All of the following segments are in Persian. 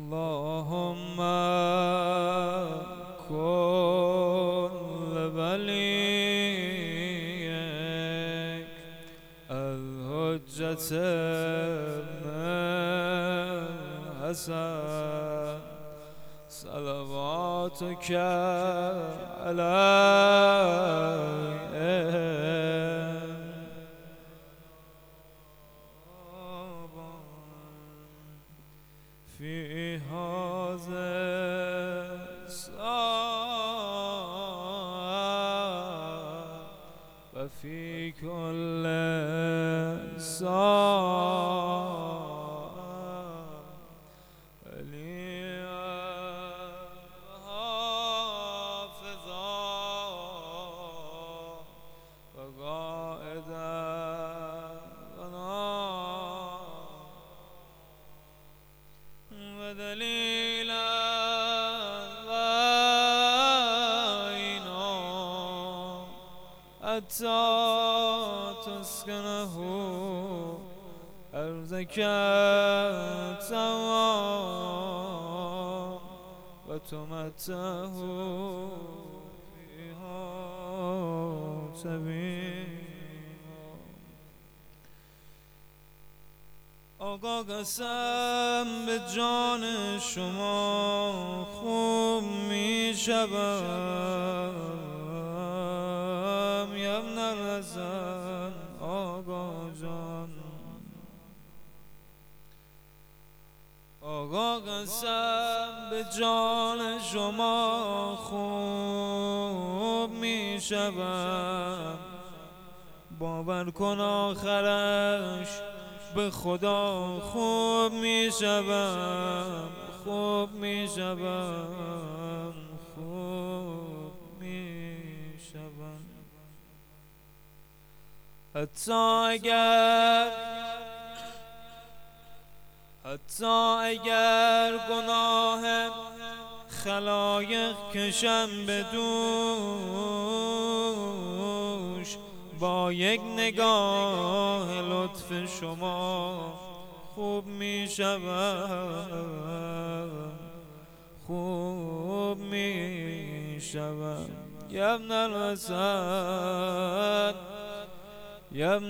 اللهم كن لوليك الحجة من حسن صلواتك عليه في هذا الساعة وفي كل ساعة وليا حافظا وقائدا ودليلا وعينا حتى تسكنه أرضك تمام وتمتعه فيها سبيلا. آقا قسم به جان شما خوب می شوم یم نرزن آقا جان. آقا قسم به جان شما خوب می شوم باور کن آخرش به خدا خوب می شوم خوب می شوم خوب می شوم. حتی اگر گناه خلایق کشم به دوش با یک نگاه لطف شما خوب می شوم خوب می شوم. یم الحسن یم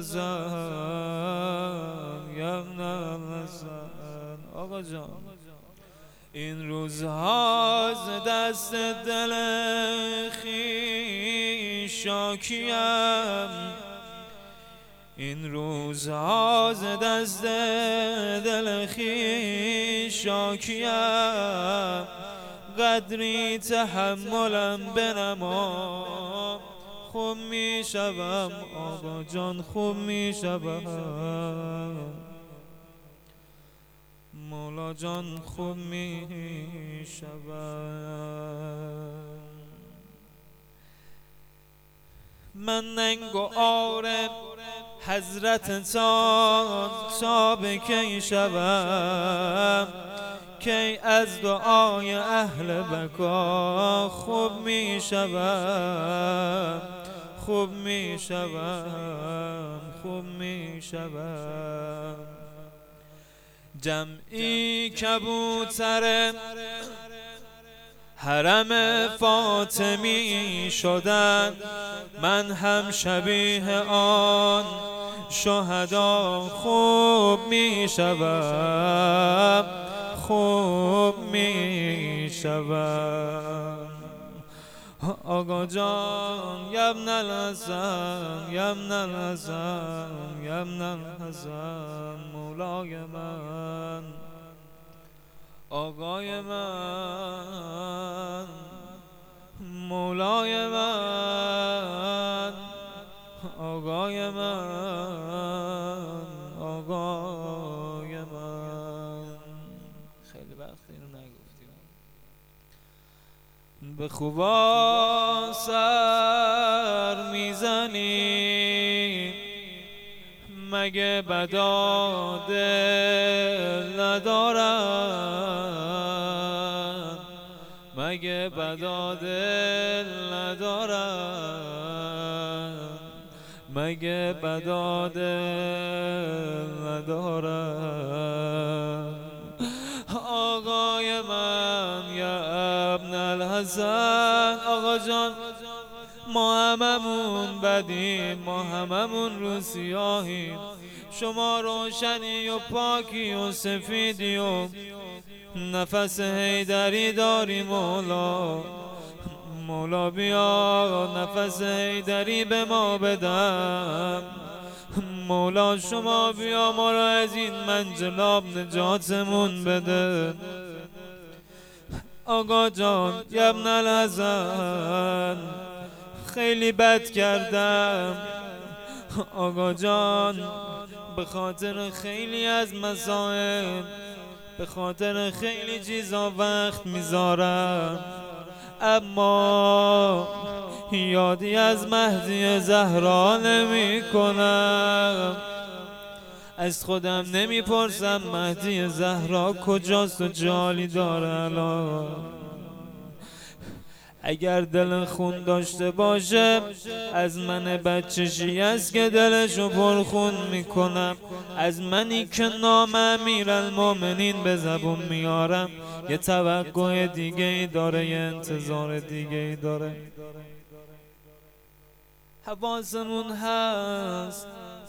الحسن یم الحسن. آقا جان این روزها ز دست دل خویش شاکیم این روزها ز دست دل خویش شاکیم قدری تحملم بنما خوب می شوم آقا جان خوب می شوم مولا جان خوب می شوم. من ننگ و عار حضرتتان تا به کی شوم کی از دعای اهل بقا خوب می شوم خوب می شوم خوب می شوم. جمعی کبوتر حرم فاطمی شدن من هم شبیه آن شهدا خوب می شوم خوب می شوم. آقا جان یم الحسن یم الحسن یم الحسن مولای من آقای من مولای من آقای من آقای من. خیلی وقت اینو نگفتیم. به خوبا سر میزنی مگه بدا دل ندارن مگه بدا دل ندارن مگه بدا دل ندارن. الحسن آقا جان ما هممون بدیم، ما هممون رو سیاهیم، شما روشنی و پاکی و سفیدی و نفس حیدری داری مولا. مولا بیا نفس حیدری به ما بدم، مولا شما بیا ما را از این منجلاب نجاتمون بده. آقا جان ابن الحسن خیلی بد کردم آقا جان، به خاطر خیلی از مسائل، به خاطر خیلی چیزا وقت میذارم، اما یادی از مهدی زهرا نمی کنم. از خودم نمیپرسم مهدی زهرا کجاست و جالی داره الان. اگر دل خون داشته باشه از من بچه‌شی است که دلشو پرخون میکنم. از منی که نام امیرالمومنین به زبون میارم یه توقع دیگه ای داره، یه انتظار دیگه ای داره. حواسمون هست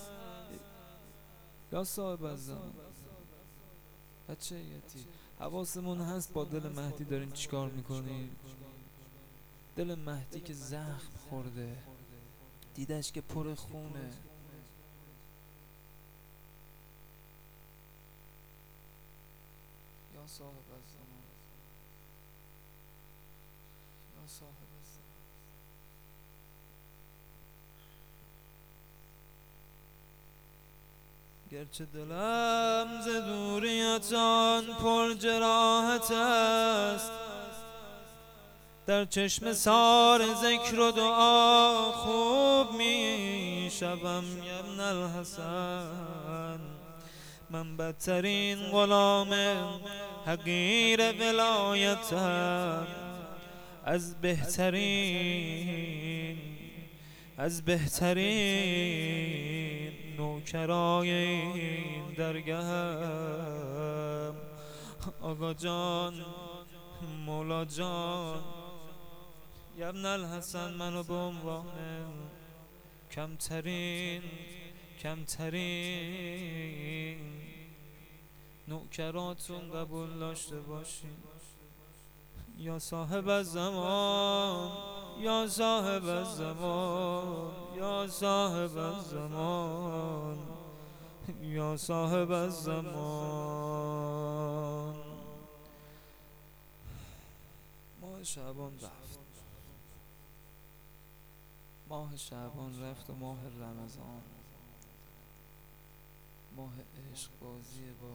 یا صاحب الزمان بچه یتی، حواسمون هست با دل مهدی داریم چیکار میکنیم. دل مهدی که زخم خورده، دیدش که پر خونه، یا صاحب الزمان یا صاحب الزمان. گرچه دلم ز دوریتان پر جراحت است، در چشم سار ذکر و دعا خوب می شوم ابن الحسن. من بدترین غلام حقیر ولایتم، از بهترین نوکرای این درگهم. آقا جان مولا جان ابن الحسن منو به عنوان کمترین نوکراتون قبول داشته باشین. یا صاحب الزمان یا صاحب الزمان یا صاحب الزمان یا صاحب الزمان. ماه شعبان رفت، ماه شعبان رفت و ماه رمضان، ماه عشق بازی با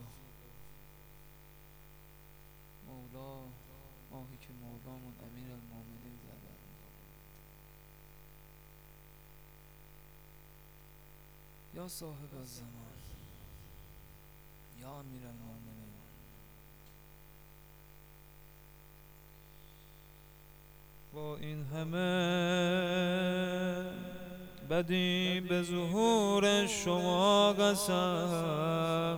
مولا، ماهی که مولامون امیرالمومنین زبر. یا صاحب الزمان یا امیرالمومنین. با این همه بدی به ظهور شما قسم،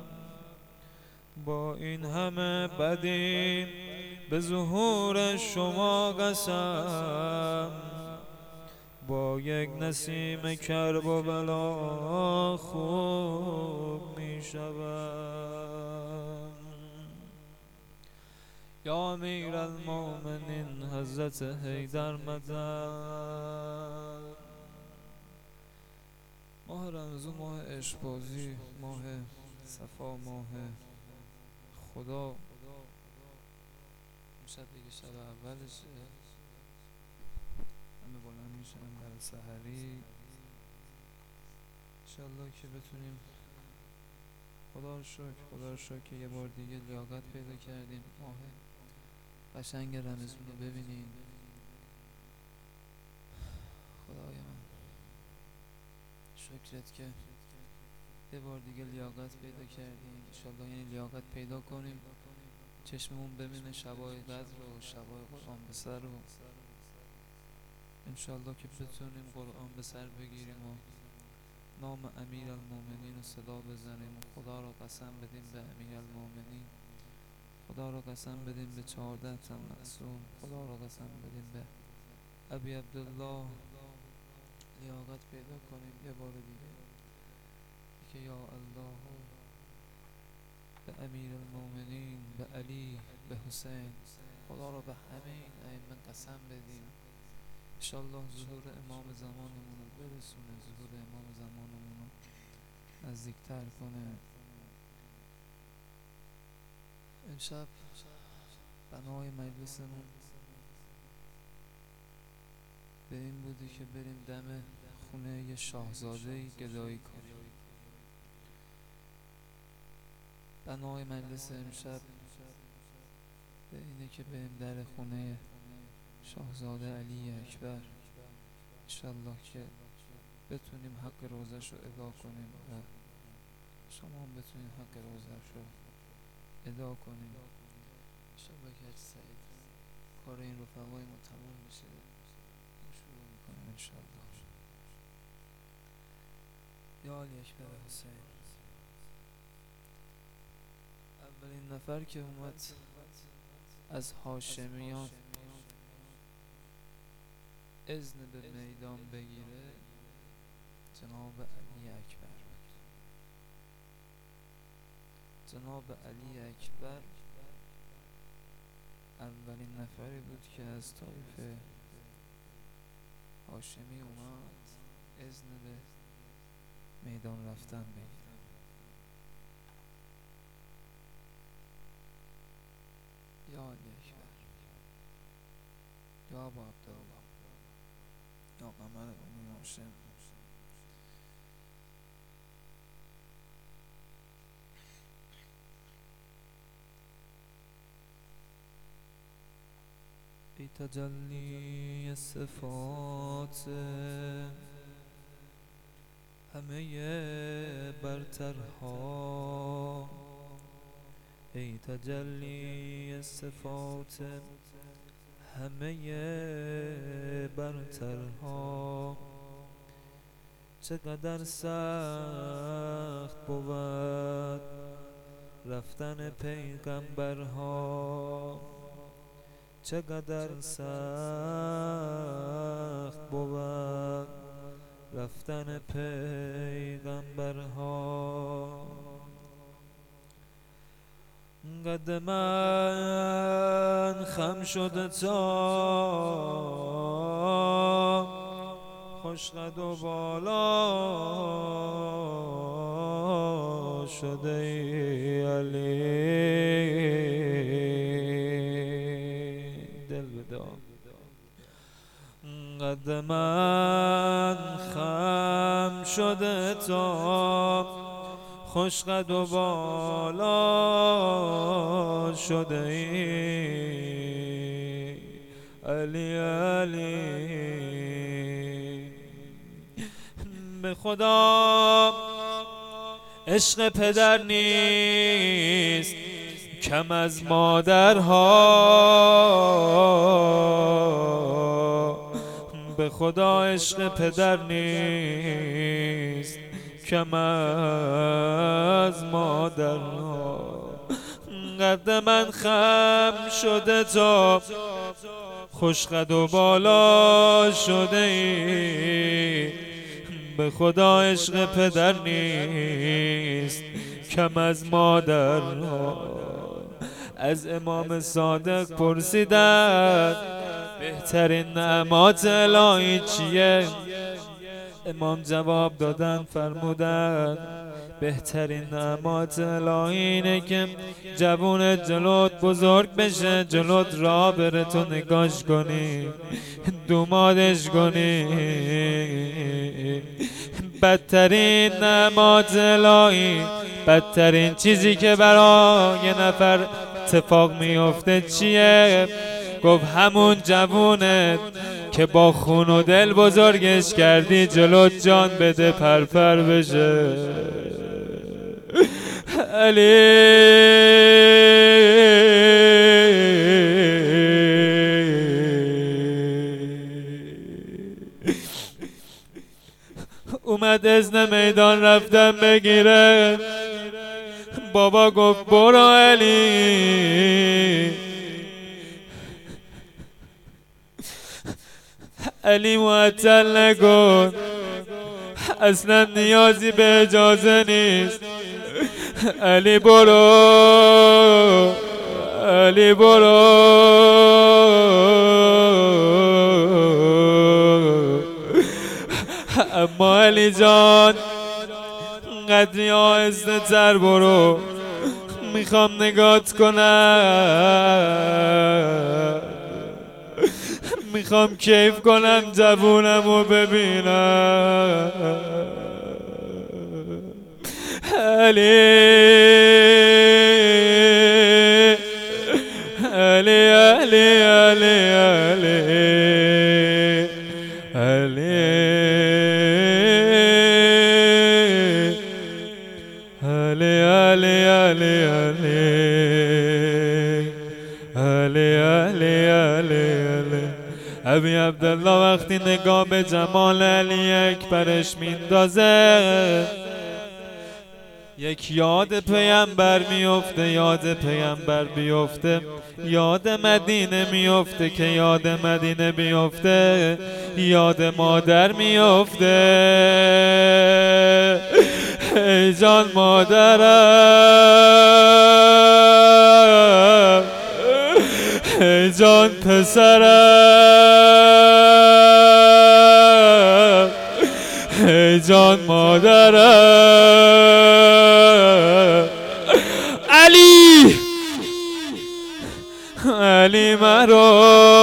با این همه بدی به ظهور شما قسم، با یک نسیم کرب و بلا خوب می شوم. یا امیرالمومنین حضرت حیدر مدد. ماه رمضان ماه عشق بازی، ماه صفا، ماه خدا. شب دیگه شب اولشه، همه بلند میشن در سحری. انشالله که بتونیم، خدا رو شکر که یه بار دیگه لیاقت پیدا کردیم ماه قشنگ رمضان رو ببینیم. خدای من شکرت که یه بار دیگه لیاقت پیدا کردیم. انشالله یعنی لیاقت پیدا کنیم، چشممون ببینه شبای قدر و شبای قرآن به سر رو. انشالله که بتونیم قرآن به سر بگیریم و نام امیرالمومنین رو صدا بزنیم و خدا رو قسم بدیم به امیرالمومنین. خدا را قسم بدیم به 14 تن معصوم. خدا را قسم بدیم به ابی عبدالله. لیاقت پیدا کنیم یه بار دیگه که یا الله به امیر المومنین، به علی، به حسین، خدا را به همه این ائمه قسم بدیم. انشالله ظهور امام زمانمون رو برسونه، ظهور امام زمانمون رو نزدیکتر کنه. امشب بنای مجلسمون به این بودی که بریم دم خونه یه شاهزاده‌ای گدایی کنیم. بنای مجلس امشب به اینه که بریم در خونه شاهزاده علی اکبر، انشالله که بتونیم حق روزش رو ادا کنیم و شما هم بتونیم حق روزش رو ادا کنیم. انشالله که حج سعید کار این رفقای ما تموم بشه و شروع میکنیم انشالله. یا علی اکبر حسین. اولین نفر که اومد از هاشمیان اذن به میدان بگیره جناب علی اکبر بود. جناب علی اکبر اولین نفری بود که از طایفه هاشمی اومد اذن به میدان رفتن بگیره. یا علی اکبر، یا ابا عبدالله، یا قمر بنی هاشم، ای تجلی صفات همه برترها، ای تجلی صفات همه برترها، چقدر سخت بود رفتن پیغمبرها، چقدر سخت بود رفتن پیغمبرها. قد من خم شده تا خوش قد و بالا شده ای علی، دل بدا. قد من خم شده تا خوش قد و بالا شده ای علی علی. به خدا عشق پدر نیست کم از مادرها، به خدا عشق پدر نیست کم از مادرها. قد من خم شده تا خوش قد و بالا شده ای، به خدا عشق پدر نیست کم از مادرها. از امام صادق پرسیدن بهترین نعمات الهی چیه؟ امام جواب دادن فرمودن بهترین نعمات الهی اینه که جوون جلوت بزرگ بشه، جلوت راه بره تو نگاش کنی، دومادش کنی. بدترین نعمات الهی، بدترین چیزی که برای یه نفر اتفاق میفته چیه؟ گفت همون جوونه که با خون و دل بزرگش کردی جلوت جان بده پرپر بشه. علی اومد اذن میدان رفتن بگیره، بابا گفت برو علی. علی معطل نکن، اصلا نیازی به اجازه نیست. علی برو، علی برو. اما علی جان قدری آهسته تر برو، میخوام نگات کنم، میخوام کیف کنم، جوونمو ببینم. علی علی علی علی علی علی علی علی علی علی علی علی. ابی عبدالله وقتی نگاه به جمال علی اکبرش میندازه، یک یاد پیامبر میفته، یاد پیامبر بیفته، یاد مدینه میفته، که یاد مدینه بیفته یاد مادر میفته. ای جان مادرم، ای جان پسرم، ای جان مادرم. علی علی مرو،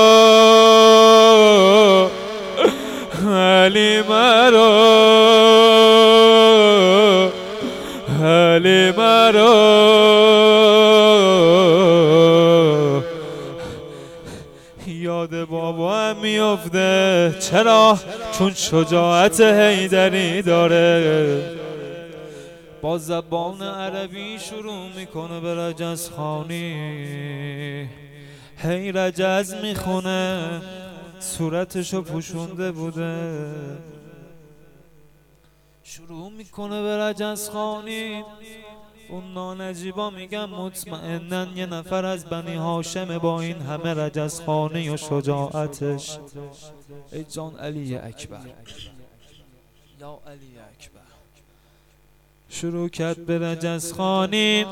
علی مرو، علی مرو. یاد بابا هم میفته. چرا؟ چون شجاعت حیدری داره. با زبان عربی شروع میکنه به رجزخوانی. هی رجز میخونه، صورتشو پوشونده بوده. شروع میکنه به رجزخوانی. اون نانجیبا میگن مطمئنن یه نفر از بنی هاشم با این همه رجزخوانی و شجاعتش. ای جان علی اکبر، یا علی اکبر. شروع کرد به رجزخوانی.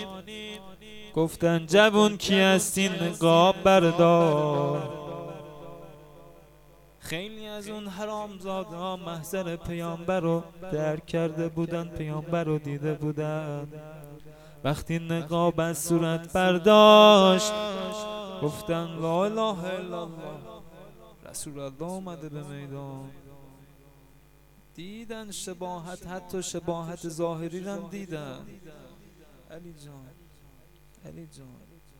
گفتن جوون کی هستین؟ نقاب بردار. خیلی از اون حرامزاده ها محضر پیامبر رو درک کرده بودن، پیامبر رو دیده بودن. وقتی نقاب از صورت برداشت گفتن لا اله الا الله، رسول الله اومده به میدان. دیدن شباهت، حتی شباهت ظاهری رو دیدن. علی جان، علی جان.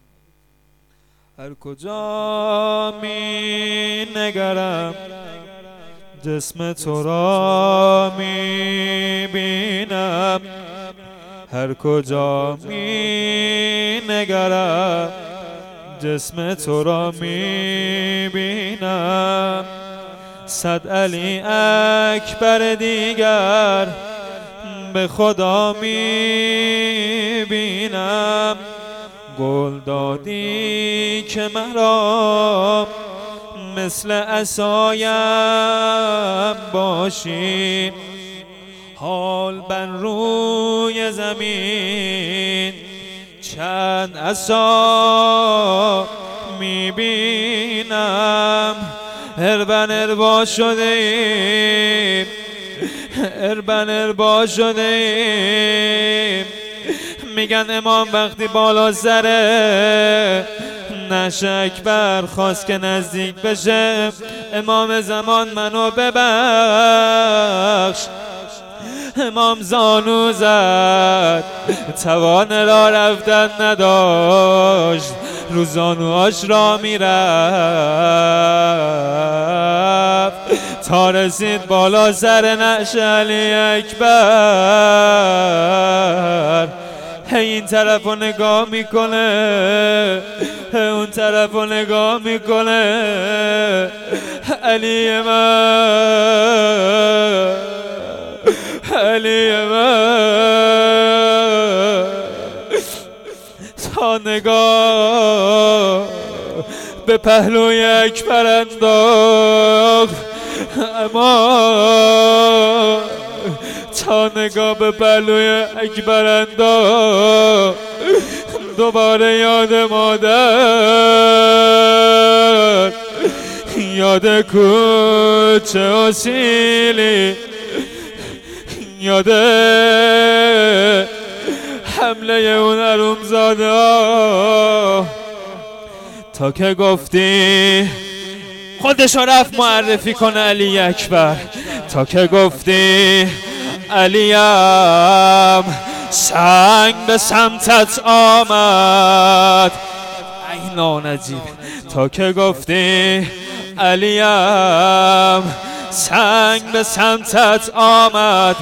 هر کجا می نگرم جسم تو را می بینم، هر کجا می نگرم جسم تو را می بینم. صد علی اکبر دیگر به خدا می بینم. گل دادی که مرا مثل عصایم باشی، حال بر روی زمین چند عصا میبینم. اربن اربا شده ایم، اربن اربا شده ایم. میگن امام وقتی بالا سره نشه اکبر خواست که نزدیک بشه. امام زمان منو ببخش. امام زانو زد، توان را رفتن نداشت، رو زانوهاش را میرفت تا رسید بالا سر نعش علی اکبر. این طرف رو نگاه میکنه، اون طرف رو نگاه میکنه. علی من، علی من، تا نگاه به پهلوی اکبر انداخت، اما تا نگاه به پهلوی اکبر انداخت، دوباره یاد مادر، یاد کوچه اصیلی، یاد حمله اون حرومزاده ها، تا که گفتی خودشو رفت معرفی کنه علی اکبر، تا که گفتی علیم سنگ به سمتت آمد، این نجیب، تا که گفتی علیم سنگ به سمتت آمد،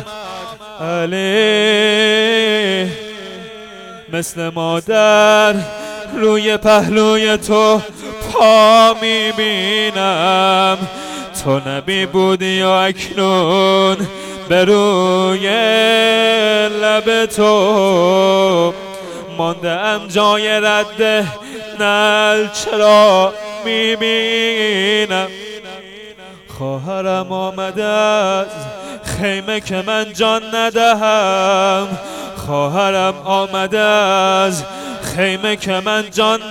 علی مثل مادر روی پهلوی تو پا میبینم، تو نبی بودی و اکنون به روی لب تو مانده ام جای رد نل، چرا میبینم خواهرم آمده از خیمه که من جان ندهم، خواهرم آمده از خیمه که من جان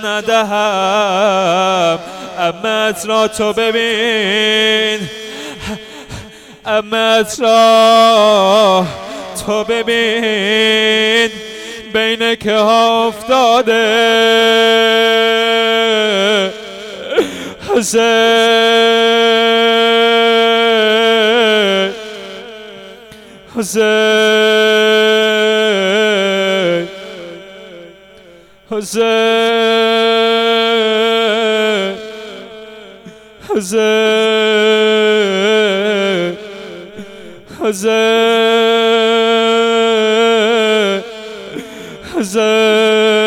ندهم، عمت را تو ببین، عمت را تو ببین بین که ها افتاده، حسین حسین حسین حسین حسین حسین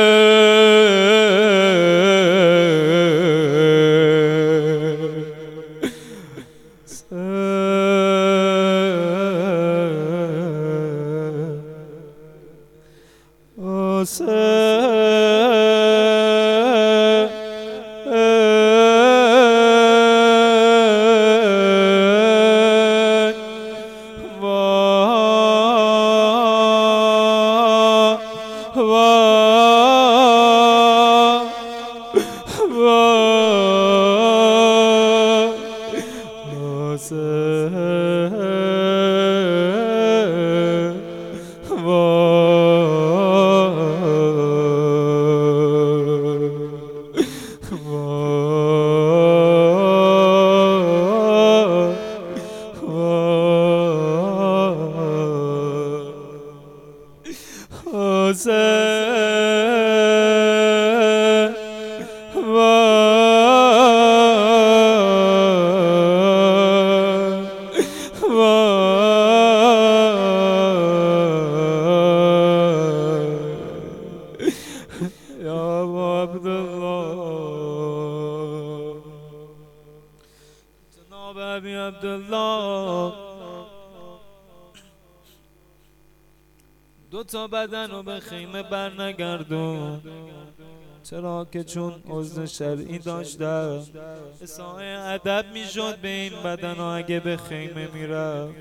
دو تا بدن رو به خیمه بر نگردون، چرا که چون عذر شرعی داشتم اساءه ادب میشد به این بدن ها اگه به خیمه میرفت.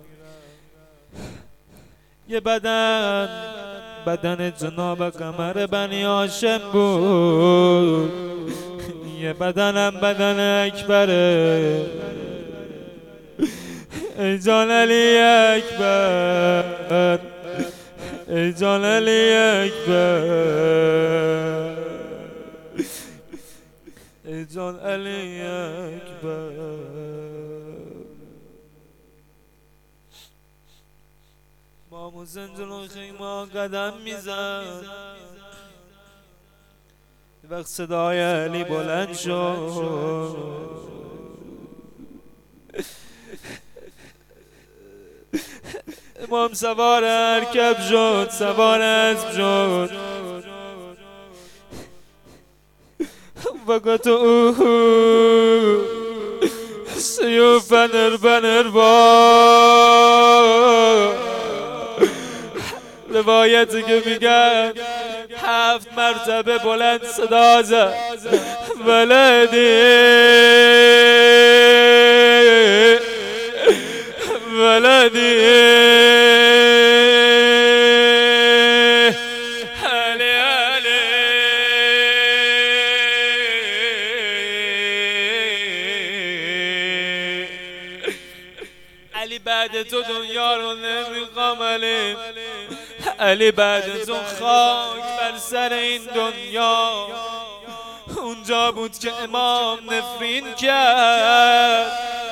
یه بدن جناب قمر بنی هاشم بود، یه بدنم بدن اکبره. ای جان علی اکبر، ای جان علی اکبر، ای جان علی اکبر. امام حسین جلوی خیمه قدم میزد، وقت صدای علی بلند شد، امام سوار ارکب شد، سوار اسب شد، وقت او سیوف بنر با روایتی که میگن 7 مرتبه بلند صدا زد ولدی ولدی علی بعد تو دنیا رو نمیخوام علی بعد تو خاک بر سر این دنیا اونجا بود که امام نفرین کرد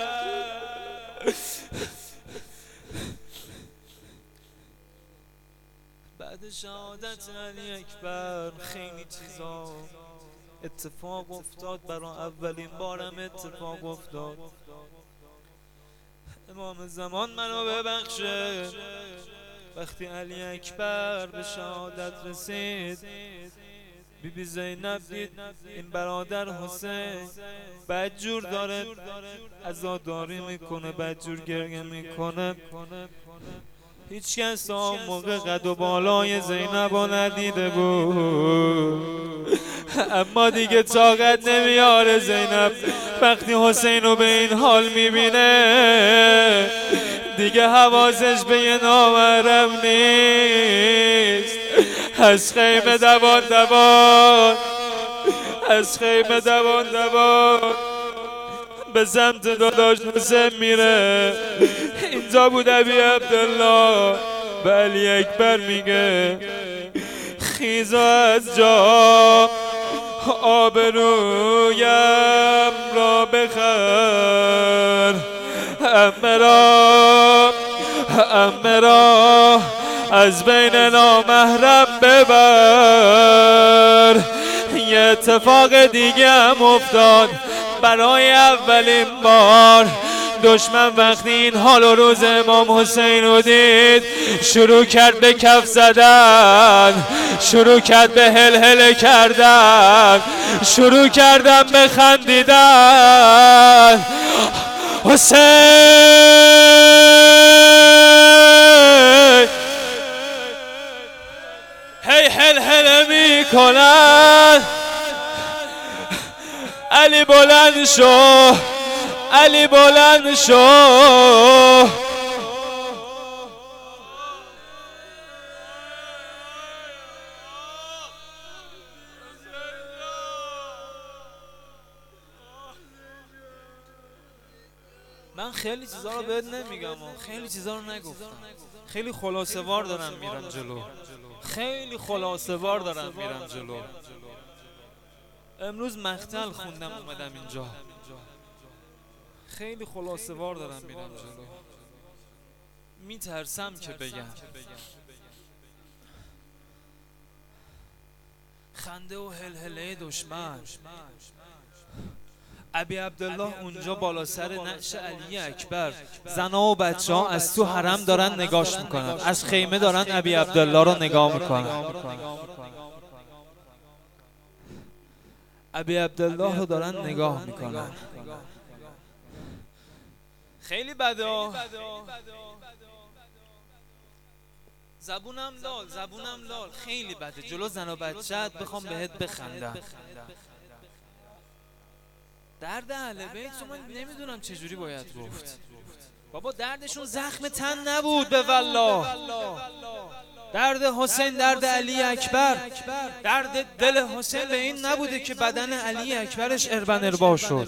بعد شهادت علی اکبر خیلی چیزا اتفاق افتاد برای اولین بارم اتفاق افتاد امام زمان منو ببخشه وقتی علی اکبر به شهادت رسید بی زینب دید این برادر حسین بدجور داره عزاداری میکنه بدجور گریه میکنه هیچ کس آن موقع قد و بالای زینب رو ندیده بود اما دیگه طاقت نمیاره زینب وقتی حسین رو به این حال میبینه دیگه حواسش به یه نامحرم نیست از خیمه دوان دوان از خیمه دوان دوان به سمت داداش حسین میره اینجا بود ابی عبدالله به علی اکبر میگه خیز از جا آبرویم را بخر امرا از بین نامحرم ببر یه اتفاق دیگه هم افتاد برای اولین بار دشمن وقتی این حال و روز امام حسین رو دید شروع کرد به کف زدن شروع کرد به هلهله کردن شروع کردن به خندیدن حسین هی هلهله میکنن علی بلند شو علی بلند شو من خیلی چیزا رو بهت نمیگم خیلی چیزا رو نگفتم خیلی خلاصه وار دارم میرم جلو خیلی خلاصه وار دارم میرم جلو امروز مقتل خوندم اومدم اینجا خیلی خلاصه وار دارم میرم جلو میترسم که بگم خنده و هلهله دشمن ابی عبدالله اونجا بالا سر نعش علی اکبر زنا و بچه ها از تو حرم دارن نگاش میکنن از خیمه دارن ابی عبدالله رو نگاه میکنن ابی عبدالله رو دارن نگاه میکنن خیلی بده زبونم لال خیلی بده جلو زن و بچه‌ت بخوام بهت بخندم درد اهل بیت رو من نمیدونم چجوری باید گفت بابا دردشون زخم تن نبود به والله درد حسین درد علی اکبر درد دل حسین به این نبوده که بدن علی اکبرش اربن اربا شد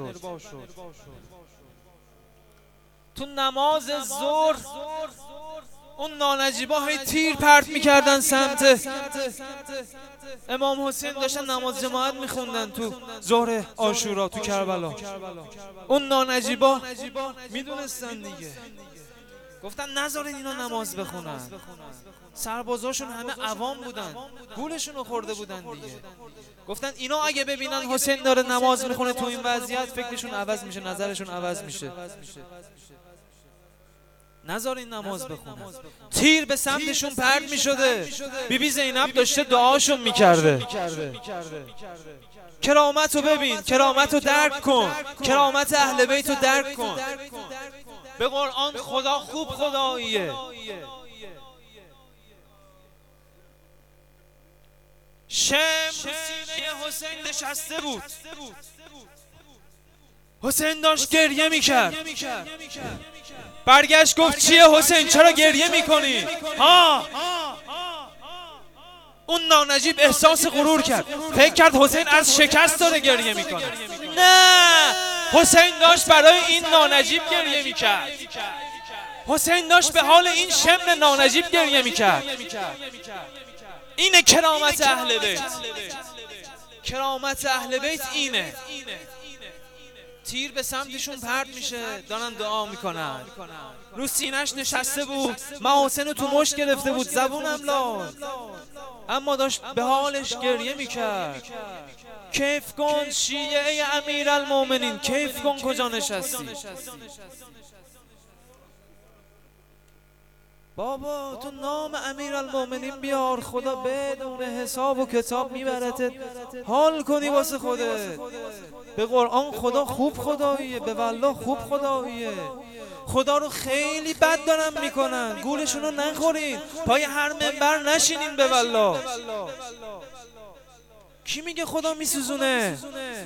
تو نماز ظهر اون نانجیبا های تیر پرت میکردن سمت امام حسین داشتن نماز جماعت میخوندن تو ظهر عاشورا تو کربلا اون نانجیبا میدونستن دیگه گفتن نذارین اینا نماز بخونن سربازاشون همه عوام بودن گولشون رو خورده بودن دیگه گفتن اینا اگه ببینن حسین داره نماز میخونه تو این وضعیت فکرشون عوض میشه نظرشون عوض میشه نذارین نماز بخونن تیر به سمتشون پرت میشده بیبی زینب داشته دعاشون میکرده کرامت رو ببین کرامت رو درک کن کرامت اهل بیت رو درک کن به قرآن خدا خوب خداییه شمر سینه حسین نشسته بود. حسین داشت گریه میکرد. برگشت گفت چیه حسین، چرا گریه میکنی؟ اون نانجیب احساس غرور کرد، فکر کرد حسین از شکست داره گریه میکنه. نه، حسین داشت برای این نانجیب گریه میکرد. حسین داشت به حال این شمر نانجیب گریه میکرد. اینه کرامت اهل بیت. کرامت اهل بیت اینه. تیر به سمتشون پرت میشه، دارن دعا میکنن. رو سینه‌اش نشسته بود، من حسین رو تو مشت گرفته بود، زبونم لال، اما داشت به حالش گریه میکرد. کیف کن شیعه امیرالمومنین، کیف کن کجا نشستی؟ بابا تو نام امیرالمومنین بیار، خدا بدون حساب و کتاب میبرتت، حال کنی واسه خودت. به قرآن خدا خوب خداییه، به والله خوب خداییه. خدا رو خیلی بد دارن میکنن، گولشون رو نخورین، پای هر منبر نشینین، به والله. کی میگه خدا میسوزونه؟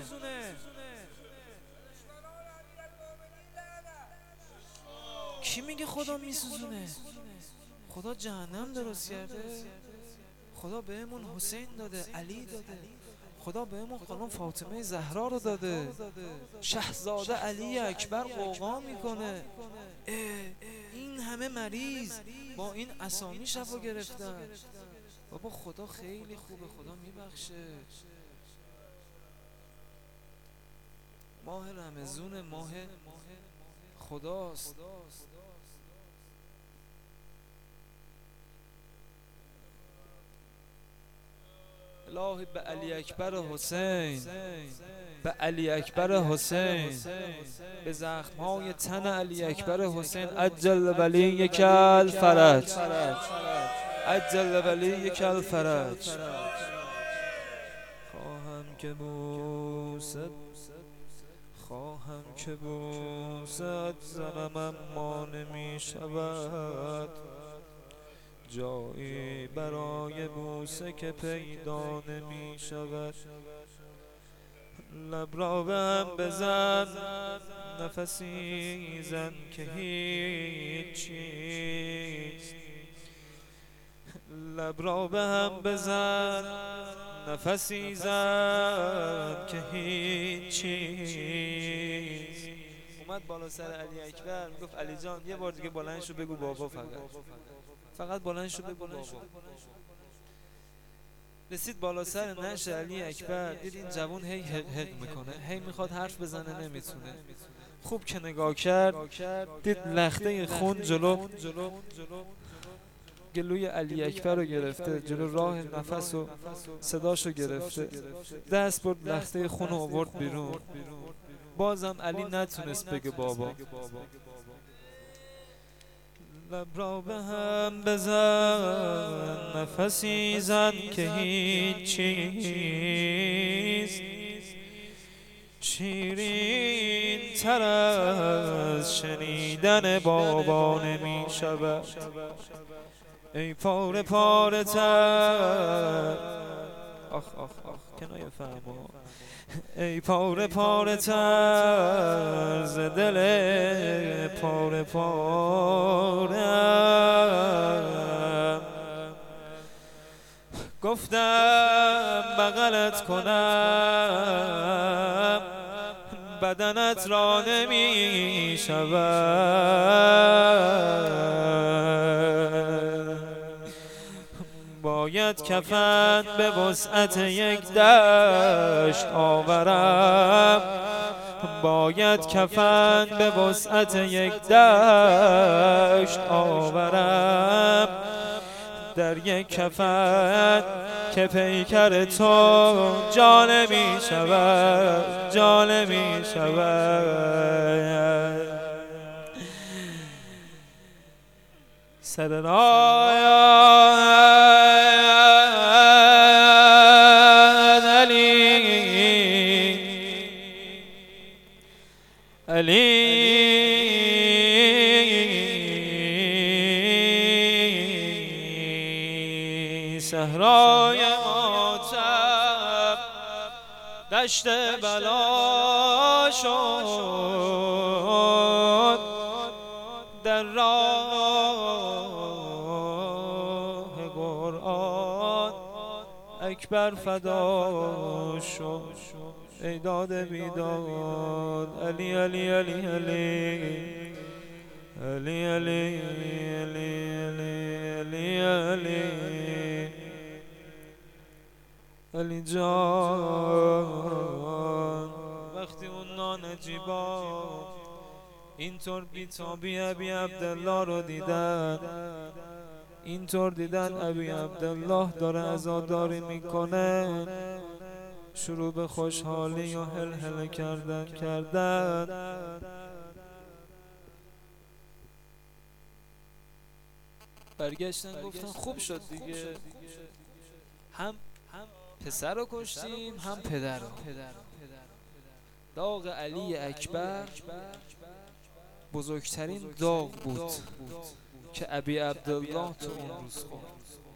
کی میگه خدا میسوزونه؟ خدا جهنم درست کرده. خدا بهمون حسین داده، علی داده. خدا بهمون خانم فاطمه زهرا رو داده. شهزاده علی اکبر قوقا میکنه. این همه مریض با این اسامی شفا گرفتن. بابا خدا خیلی خوبه، خدا میبخشه. ماه رمضان ماه خداست. الهی به علی اکبر حسین، به علی اکبر حسین، به زخمهای تن علی اکبر حسین عجل ولیک الفرج، عجل ولیک الفرج. خواهم که بوست، خواهم که بوست زنم اما نمی شود، جایی برای بوسه که پیدا نمی شود. لب را به هم بزن، نفسی زن که هیچ چیز. لب را به هم بزن، نفسی زن که هیچ چیز. اومد بالا سر علی اکبر، گفت علی جان یه بار دیگه بلند شو بگو بابا، فقط بلند شو بگو بابا. رسید بالا سر نعش علی اکبر، دید این جوان هی حق میکنه، هی میخواد حرف بزنه نمیتونه. خوب که نگاه کرد، دید لخته خون جلو گلوی علی اکبر رو گرفته، جلو راه نفس و صداشو گرفته. دست برد لخته خون رو آورد بیرون. بازم علی نتونست بگه بابا. لب را به هم بزن، نفسی زن که هیچ چیز شیرین تر از شنیدن بابا نمی شود. ای پاره پاره تر، آخ آخ آخ کنایه فهمو، ای پاره پاره تر ز دل پاره پاره‌ام. گفتم بغلت کنم، بدنت را نمی شود. باید کفن به وسعت یک دشت آورم، باید کفن به وسعت یک دشت آورم. در یک کفن که پیکر تو جان می شود، جان می شود. سر رایت علی صحرای ماتم دشت بلا شد در راه قرآن اکبر فدا شد ای داد بیداد علی علی علی علی علی علی علی علی علی علی جان. وقتی اون نانجیبا اینطور بیتابی ابی عبدالله رو دیدن، اینطور دیدن ابی عبدالله داره عزاداری میکنه، شروع به خوشحالی و هلهله کردن. برگشتن گفتن خوب شد دیگه، هم پسر رو کشتیم هم پدر رو. داغ علی اکبر بزرگترین داغ بود که ابی عبدالله تو اون روز خورد.